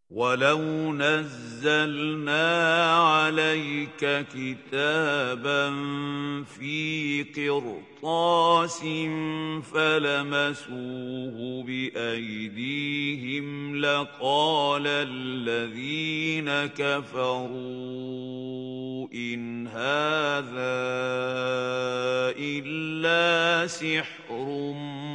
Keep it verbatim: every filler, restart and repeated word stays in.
وَلَوْ نَزَّلْنَا عَلَيْكَ كِتَابًا فِي قِرْطَاسٍ فَلَمَسُوهُ بِأَيْدِيهِمْ لَقَالَ الَّذِينَ كَفَرُوا إِنْ هَٰذَا إِلَّا سِحْرٌ